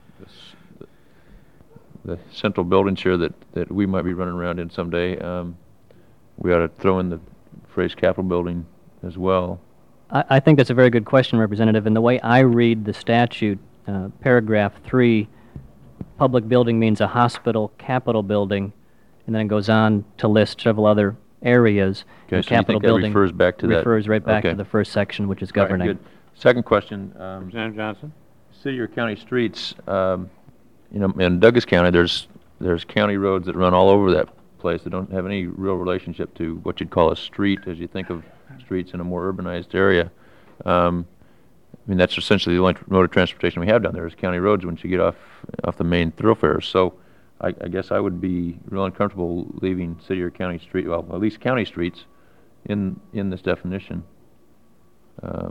the central buildings here that we might be running around in someday, we ought to throw in the phrase Capitol building as well. I think that's a very good question, Representative. And the way I read the statute, paragraph 3, public building means a hospital, Capitol building, and then it goes on to list several other areas. Okay, And so you Capitol think that building refers back to that? refers right back Okay. to the first section, which is All right, governing. good. Second question. Representative Johnson. City or county streets, you know, in Douglas County, there's county roads that run all over that place that don't have any real relationship to what you'd call a street as you think of streets in a more urbanized area. I mean, that's essentially the only mode of transportation we have down there is county roads once you get off the main thoroughfares. So I guess I would be real uncomfortable leaving city or county street, well, at least county streets in this definition. I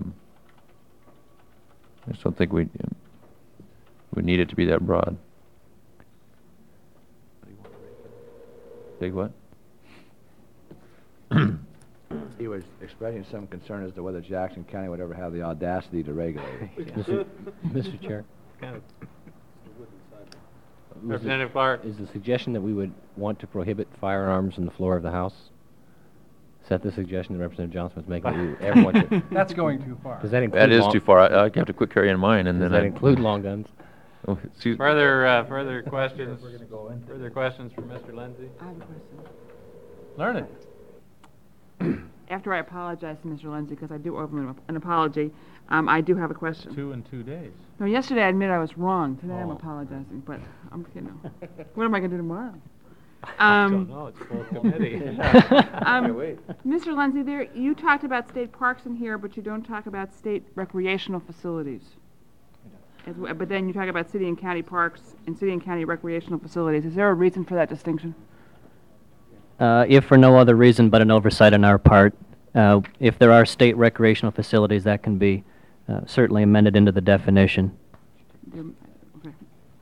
just don't think we need it to be that broad. Big what? He was expressing some concern as to whether Jackson County would ever have the audacity to regulate it. Mr. Chair. Representative Clark. Is the suggestion that we would want to prohibit firearms on the floor of the House? Is that the suggestion that Representative Johnson was making? That everyone should, That's going too far. does that include That is long, too far. I have to quit carrying mine, and Does then that include long guns? Oh, excuse me. Further questions? Further questions for Mr. Lindsay? I have a question. Learn it. After I apologize to Mr. Lindsay, because I do owe him an apology, I do have a question. 2 in 2 days. No, yesterday I admit I was wrong. Today I'm Oh. apologizing, but I'm, you know, what am I going to do tomorrow? Don't know, it's full committee. Mr. Lindsay, you talked about state parks in here, but you don't talk about state recreational facilities. But then you talk about city and county parks and city and county recreational facilities. Is there a reason for that distinction? If for no other reason but an oversight on our part, if there are state recreational facilities, that can be certainly amended into the definition. Okay.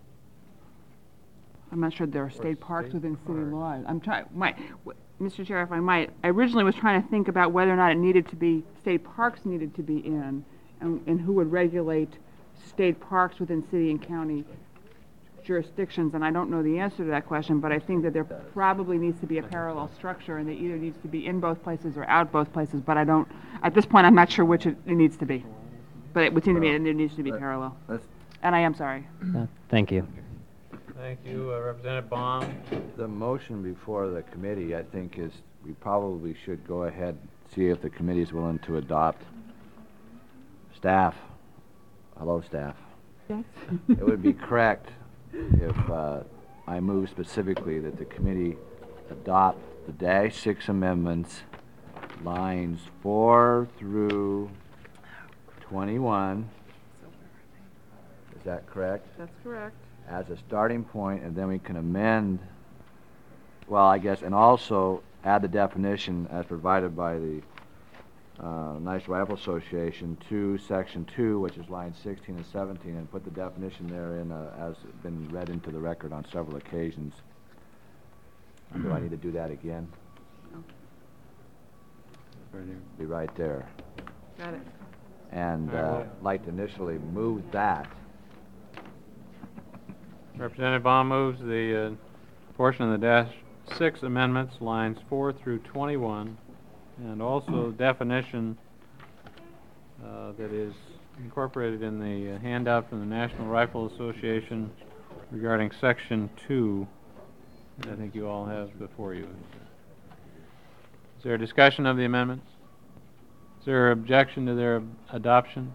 I'm not sure there are state parks within city law. I'm trying, Mr. Chair, if I might, I originally was trying to think about whether or not it needed to be, state parks needed to be in, and who would regulate state parks within city and county jurisdictions, and I don't know the answer to that question, but I think that there probably needs to be a parallel structure, and it either needs to be in both places or out both places, but I don't, at this point, I'm not sure which it needs to be. But it would seem to me that it needs to be parallel. And I am sorry. Thank you. Thank you, Representative Baum. The motion before the committee, I think, is we probably should go ahead and see if the committee is willing to adopt staff. Hello, staff. Yes. It would be correct if I move specifically that the committee adopt the -6 amendments, lines 4 through 21. Is that correct? That's correct. As a starting point, and then we can amend, well, I guess, and also add the definition as provided by the Nice Rifle Association to section 2, which is lines 16 and 17, and put the definition therein as been read into the record on several occasions. Do I need to do that again? Right here. be right there. Got it. And All right. like to initially move that. Representative Baum moves the portion of the dash 6 amendments, lines 4 through 21, and also definition that is incorporated in the handout from the National Rifle Association regarding Section 2 that I think you all have before you. Is there a discussion of the amendments? Is there objection to their adoption?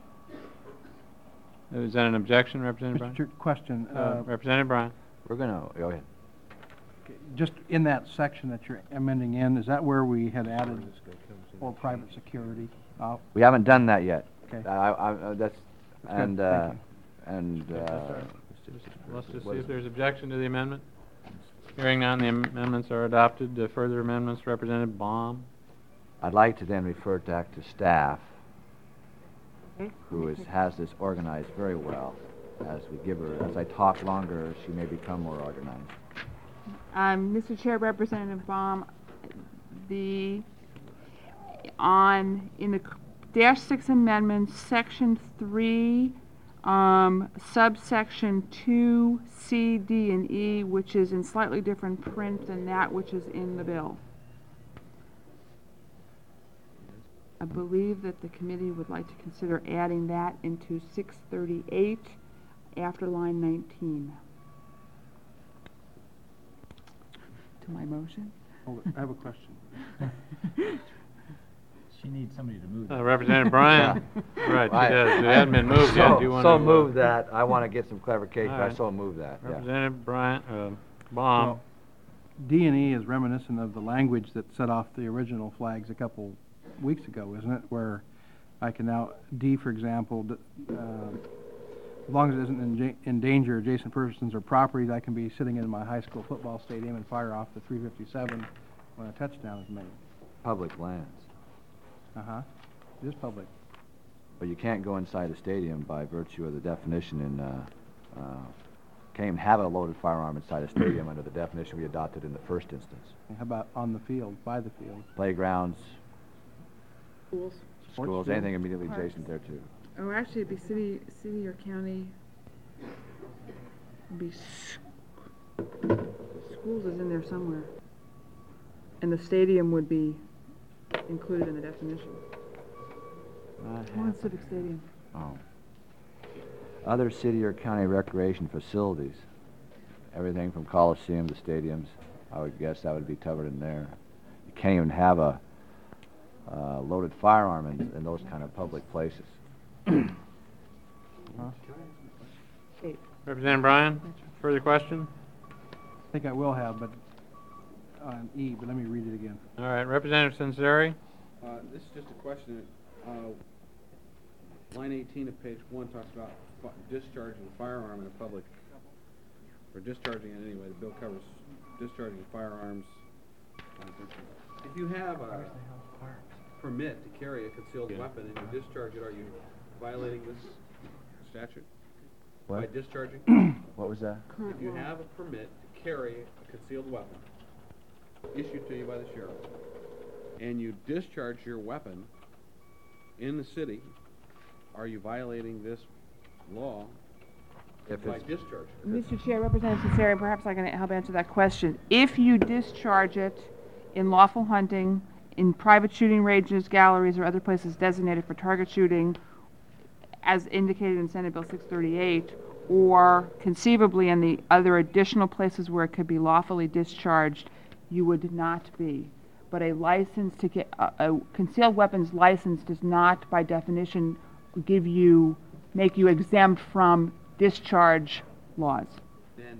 Is that an objection, Representative Bryan? Mr. Question. Representative Bryan. We're going to, go ahead. Just in that section that you're amending in, is that where we had added for private security? We haven't done that yet. Okay. That's, good. Thank you. Let's just see if there's objection to the amendment. Hearing none, the amendments are adopted. Further amendments, Representative Baum. I'd like to then refer back to staff, who has this organized very well. As we give her, as I talk longer, she may become more organized. Mr. Chair, Representative Baum, in the Dash 6 amendment, Section 3, subsection 2, C, D, and E, which is in slightly different print than that which is in the bill. I believe that the committee would like to consider adding that into 638 after line 19. To my motion? Oh, I have a question. She needs somebody to move. Representative Bryan. Right, she does. It hasn't been moved yet. Do you want So to move that. I want to get some clarification. All right. I so move that. Yeah. Representative Bryan, Baum. Well, D and E is reminiscent of the language that set off the original flags a couple weeks ago, isn't it? Where I can now, D, for example, as long as it doesn't endanger adjacent persons or properties, I can be sitting in my high school football stadium and fire off the .357 when a touchdown is made. Public lands. Uh-huh. It is public. But you can't go inside the stadium by virtue of the definition in, can't even have a loaded firearm inside a stadium under the definition we adopted in the first instance. And how about on the field, by the field? Playgrounds, Schools. schools, anything immediately adjacent there too. Oh, actually, it'd be city or county. It'd be schools is in there somewhere. And the stadium would be included in the definition. One civic stadium. Oh. Other city or county recreation facilities, everything from coliseums to stadiums, I would guess that would be covered in there. You can't even have a loaded firearm in those kind of public places. Representative Bryan, further question? I think I will have, but on E, but let me read it again. All right, Representative Censeri. This is just a question. Line 18 of page 1 talks about discharging a firearm in a public, or discharging it anyway. The bill covers discharging firearms. If you have a permit to carry a concealed weapon and you discharge it, are you violating this statute? What? By discharging? What was that? If you have a permit to carry a concealed weapon issued to you by the sheriff, and you discharge your weapon in the city, are you violating this law by discharging? Mr. Chair, Representative Censeri, perhaps I can help answer that question. If you discharge it in lawful hunting, in private shooting ranges, galleries, or other places designated for target shooting, as indicated in Senate Bill 638, or conceivably in the other additional places where it could be lawfully discharged, you would not be. But a license to get a concealed weapons license does not, by definition, make you exempt from discharge laws. Then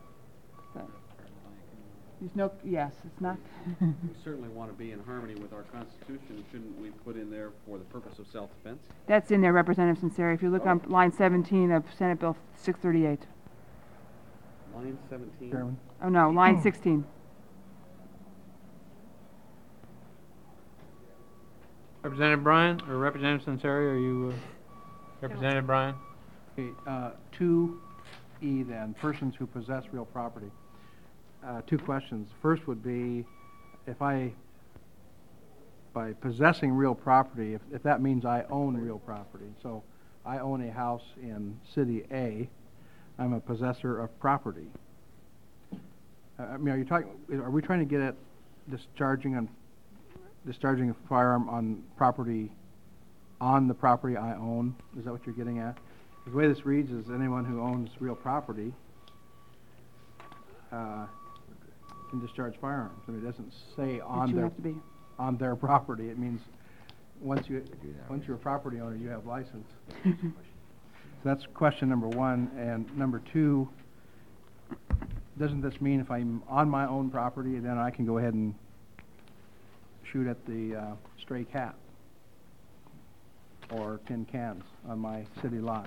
There's no, yes, it's not. we certainly want to be in harmony with our Constitution. Shouldn't we put in there for the purpose of self-defense? That's in there, Representative Censeri. If you look on line 17 of Senate Bill 638. Line 17. Chairman. Oh, no, line 16. Representative Bryan, or Representative Censeri, are you, Representative Bryan? Okay, 2E then, persons who possess real property. Two questions. First would be, if I by possessing real property, if that means I own real property. So I own a house in City A, I'm a possessor of property. I mean, are we trying to get at discharging a firearm on the property I own? Is that what you're getting at? The way this reads is anyone who owns real property can discharge firearms. I mean, it doesn't say on their property. It means once you're a property owner, you have license. So that's question number one. And number two, doesn't this mean if I'm on my own property, then I can go ahead and shoot at the stray cat or tin cans on my city lot?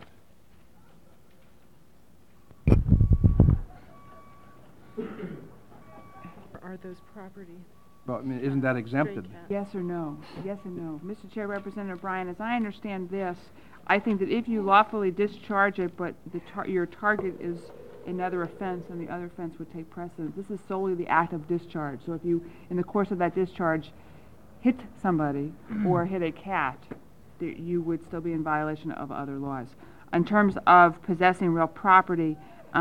Are those property? Well, I mean, isn't that exempted? Yes or no? Yes or no? Mr. Chair, Representative Bryan, as I understand this, I think that if you lawfully discharge it, but your target is another offense, and the other offense would take precedence. This is solely the act of discharge. So if you, in the course of that discharge, hit somebody or hit a cat, you would still be in violation of other laws. In terms of possessing real property,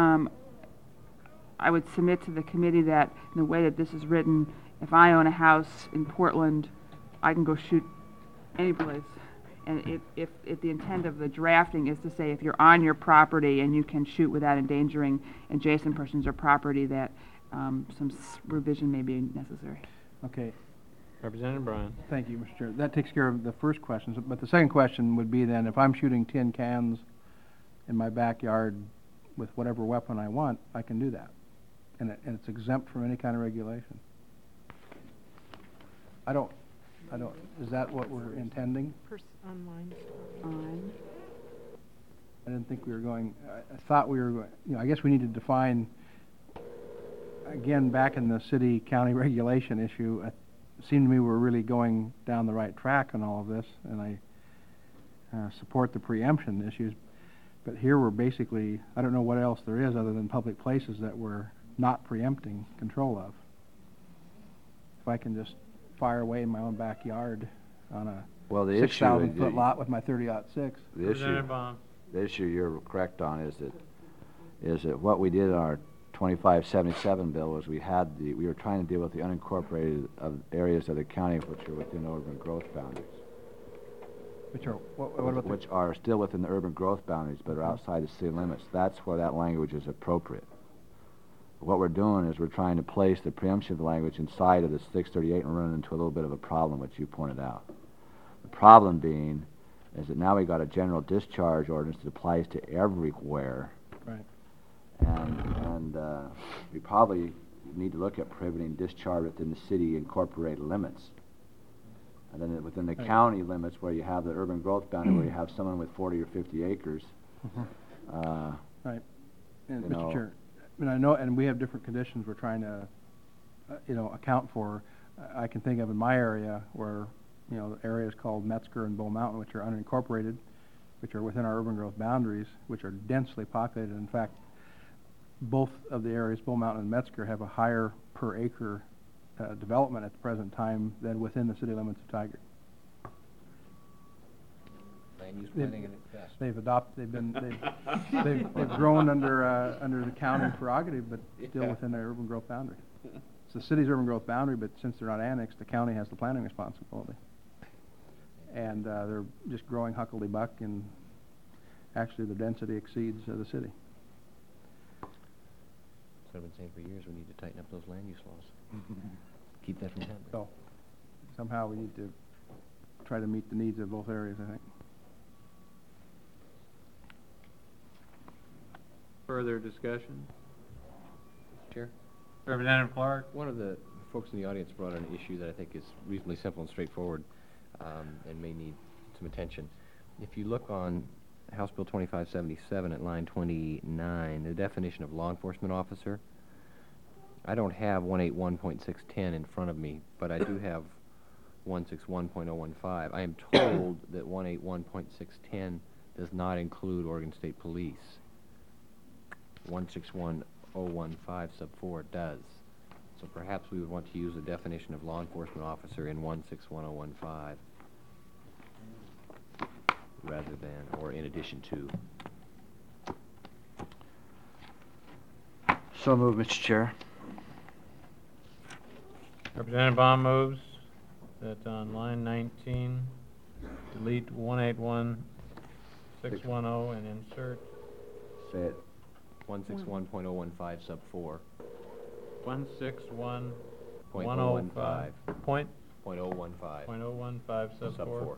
I would submit to the committee that in the way that this is written, if I own a house in Portland, I can go shoot any place. And if the intent of the drafting is to say if you're on your property and you can shoot without endangering adjacent persons or property, that some revision may be necessary. Okay. Representative Bryan. Thank you, Mr. Chair. That takes care of the first question. But the second question would be then, if I'm shooting tin cans in my backyard with whatever weapon I want, I can do that. And it's exempt from any kind of regulation. Is that what we're intending? Online. I didn't think we were going, I thought we were going, I guess we need to define, again, back in the city-county regulation issue, it seemed to me we're really going down the right track on all of this, and I support the preemption issues. But here we're basically, I don't know what else there is other than public places that we're not preempting control of. If I can just fire away in my own backyard on a 6,000-foot lot with my .30-06. The issue you're correct on is that what we did in our 2577 bill was we were trying to deal with the unincorporated areas of the county which are within urban growth boundaries. Which are still within the urban growth boundaries but are outside the city limits. That's where that language is appropriate. What we're doing is we're trying to place the preemption of the language inside of the 638 and run into a little bit of a problem, which you pointed out. The problem being is that now we've got a general discharge ordinance that applies to everywhere. Right. And we probably need to look at prohibiting discharge within the city incorporated limits. And then within the county limits where you have the urban growth boundary where you have someone with 40 or 50 acres. Right. And Mr. Chair, I mean, I know, and we have different conditions we're trying to, account for. I can think of in my area where, the areas called Metzger and Bull Mountain, which are unincorporated, which are within our urban growth boundaries, which are densely populated. In fact, both of the areas, Bull Mountain and Metzger, have a higher per acre development at the present time than within the city limits of Tigard. Land use planning and investment. They've grown under the county prerogative, but still within their urban growth boundary. It's the city's urban growth boundary, but since they're not annexed, the county has the planning responsibility. And they're just growing hucklebuck, and actually the density exceeds the city. So I've been saying for years we need to tighten up those land use laws. Keep that from happening. So somehow we need to try to meet the needs of both areas, I think. Further discussion? Chair? Representative Clark? One of the folks in the audience brought an issue that I think is reasonably simple and straightforward and may need some attention. If you look on House Bill 2577 at line 29, the definition of law enforcement officer, I don't have 181.610 in front of me, but I do have 161.015. I am told that 181.610 does not include Oregon State Police. 161.015 sub 4 does. So perhaps we would want to use the definition of law enforcement officer in 161015 rather than, or in addition to. So moved, Mr. Chair. Representative Baum moves that on line 19, delete 181610 and insert Say it. 161.015 sub 4. 161.105. Point? .015. .015 sub 4. 4.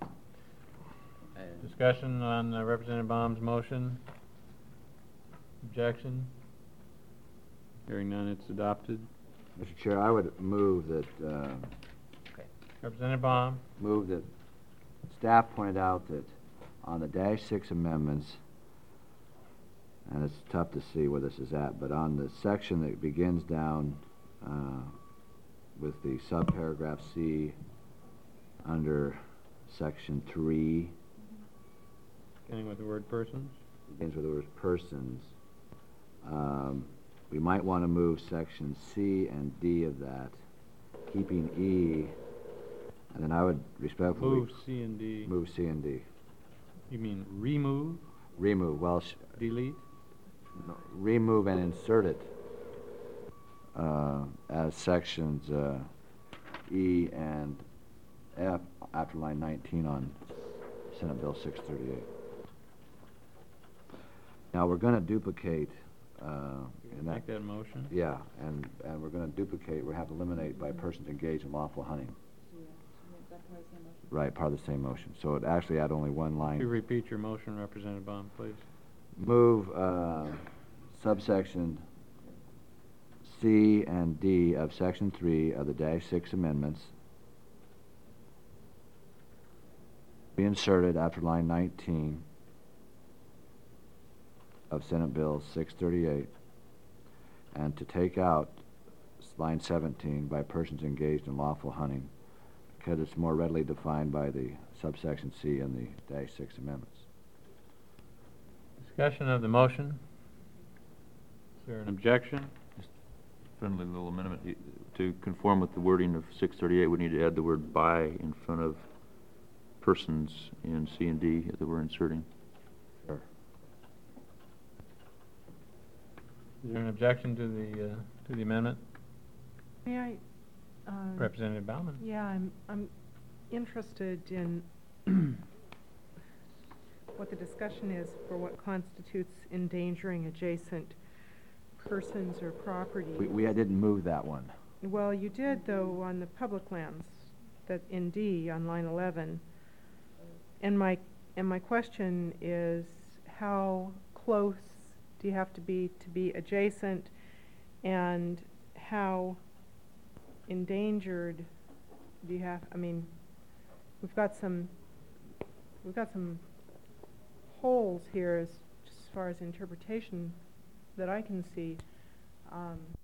Discussion on Representative Baum's motion. Objection? Hearing none, it's adopted. Mr. Chair, I would move that, Representative Baum. move that staff pointed out that on the -6 amendments, and it's tough to see where this is at, but on the section that begins down with the subparagraph C under section 3, Beginning with the word persons. begins with the word persons, we might want to move section C and D of that, keeping E, and then I would respectfully Move C and D. move C and D. You mean remove? Remove, well, Delete? no, remove and insert it as sections E and F after line 19 on Senate Bill 638. Now, we're going to duplicate in Make that motion. Yeah, and we're going to duplicate, we have to eliminate by persons engaged in lawful hunting. Right, part of the same motion. So it actually add only one Could you line. repeat your motion, Representative Baum, please? Move subsection C and D of section 3 of the -6 amendments be inserted after line 19 of Senate Bill 638, and to take out line 17 by persons engaged in lawful hunting, because it's more readily defined by the subsection C in the -6 amendments. Discussion of the motion. Is there an objection? Friendly little amendment. To conform with the wording of 638, we need to add the word by in front of persons in C and D that we're inserting. Sure. Is there an objection to the amendment? May I? Representative Bauman. Yeah, I'm interested in what the discussion is for what constitutes endangering adjacent persons or property. We didn't move that one. Well, you did, though, on the public lands, that in D on line 11. And my question is, how close do you have to be adjacent, and how endangered do you have? I mean, we've got some holes here as far as interpretation that I can see.